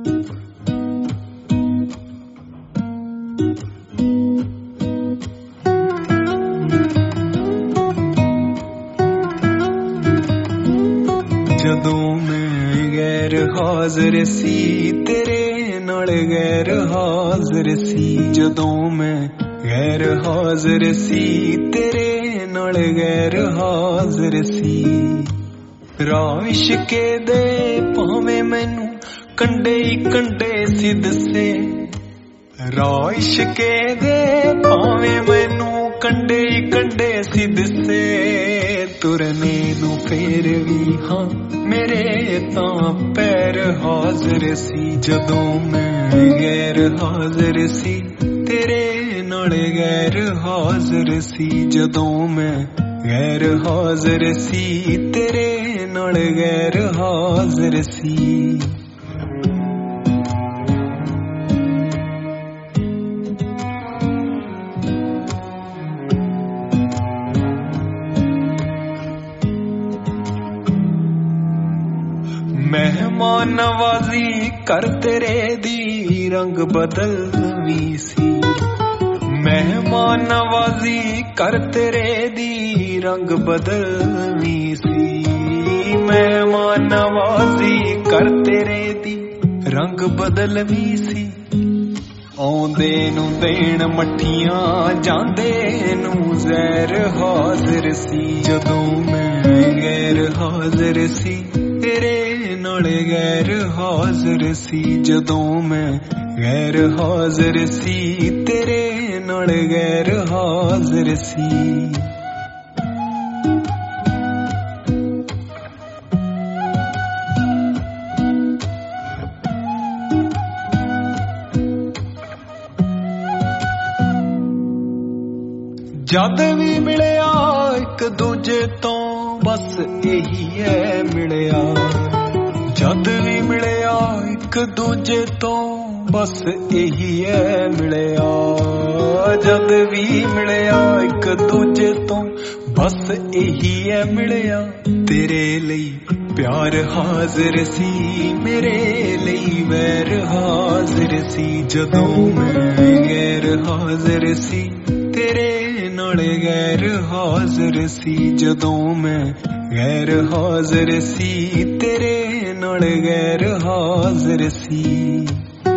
ਜਦੋਂ ਮੈਂ ਗੈਰ ਹਾਜ਼ਰ ਸੀ ਤੇਰੇ ਨਾਲ ਗੈਰ ਹਾਜ਼ਰ ਸੀ ਜਦੋਂ ਮੈਂ ਗੈਰ ਹਾਜ਼ਰ ਸੀ ਤੇਰੇ ਨਾਲ ਗੈਰ ਹਾਜ਼ਰ ਸੀ ਰਾਹ ਇਸ਼ਕੇ ਦੇ ਭਾਵੇਂ ਮੈਨੂੰ ਕੰਡੇ ਹੀ ਕੰਡੇ ਸੀ ਦੱਸੇ ਰਾਹ ਇਸ਼ਕੇ ਦੇ ਭਾਵੇਂ ਮੈਨੂੰ ਕੰਡੇ ਹੀ ਕੰਡੇ ਸੀ ਦੱਸੇ ਤੁਰਨੇ ਨੂੰ ਫੇਰ ਵੀ ਹਾਂ ਮੇਰੇ ਤਾਂ ਪੈਰ ਹਾਜ਼ਰ ਸੀ ਜਦੋਂ ਮੈਂ ਗੈਰ ਹਾਜ਼ਰ ਸੀ ਤੇਰੇ ਨਾਲ ਗੈਰ ਹਾਜ਼ਰ ਸੀ ਜਦੋਂ ਮੈਂ ਗੈਰ ਹਾਜ਼ਰ ਸੀ ਤੇਰੇ ਨਾਲ ਗੈਰ ਹਾਜ਼ਰ ਸੀ ਮਹਿਮਾਨ ਨਵਾਜ਼ੀ ਕਰ ਤੇਰੇ ਦੀ ਰੰਗ ਬਦਲਵੀਂ ਸੀ ਮਹਿਮਾਨ ਨਵਾਜ਼ੀ ਕਰ ਤੇਰੇ ਦੀ ਰੰਗ ਬਦਲਵੀਂ ਸੀ ਮਹਿਮਾਨ ਨਵਾਜ਼ੀ ਕਰ ਤੇਰੇ ਦੀ ਰੰਗ ਬਦਲਵੀਂ ਸੀ ਆਉਂਦੇ ਨੂੰ ਦੇਣ ਮੱਠੀਆਂ ਜਾਂਦੇ ਨੂੰ ਜ਼ਹਿਰ ਹਾਜ਼ਰ ਸੀ ਜਦੋਂ ਮੈਂ ਗੈਰ ਹਾਜ਼ਰ ਸੀ ਤੇਰੇ ਨਾਲ ਗੈਰ ਹਾਜ਼ਰ ਸੀ ਜਦੋਂ ਮੈਂ ਗੈਰ ਹਾਜ਼ਰ ਸੀ ਤੇਰੇ ਨਾਲ ਗੈਰ ਹਾਜ਼ਰ ਸੀ ਜਦ ਵੀ ਮਿਲਿਆ ਇੱਕ ਦੂਜੇ ਤੋਂ ਬਸ ਇਹੀ ਹੈ ਮਿਲਿਆ ਜਦ ਵੀ ਮਿਲਿਆ ਇੱਕ ਦੂਜੇ ਤੋਂ ਬਸ ਇਹੀ ਹੈ ਮਿਲਿਆ ਜਦ ਵੀ ਮਿਲਿਆ ਇੱਕ ਦੂਜੇ ਤੋਂ ਬਸ ਇਹੀ ਹੈ ਮਿਲਿਆ ਤੇਰੇ ਲਈ ਪਿਆਰ ਹਾਜ਼ਰ ਸੀ ਮੇਰੇ ਲਈ ਵੈਰ ਹਾਜ਼ਰ ਸੀ ਜਦੋਂ ਮੈਂ ਗੈਰ ਹਾਜ਼ਰ ਸੀ ਤੇਰੇ ਨਾਲ ਗੈਰ ਹਾਜ਼ਰ ਸੀ ਜਦੋਂ ਮੈਂ ਗੈਰ ਹਾਜ਼ਰ ਸੀ ਤੇਰੇ ਨਾਲ ਗੈਰ ਹਾਜ਼ਰ ਸੀ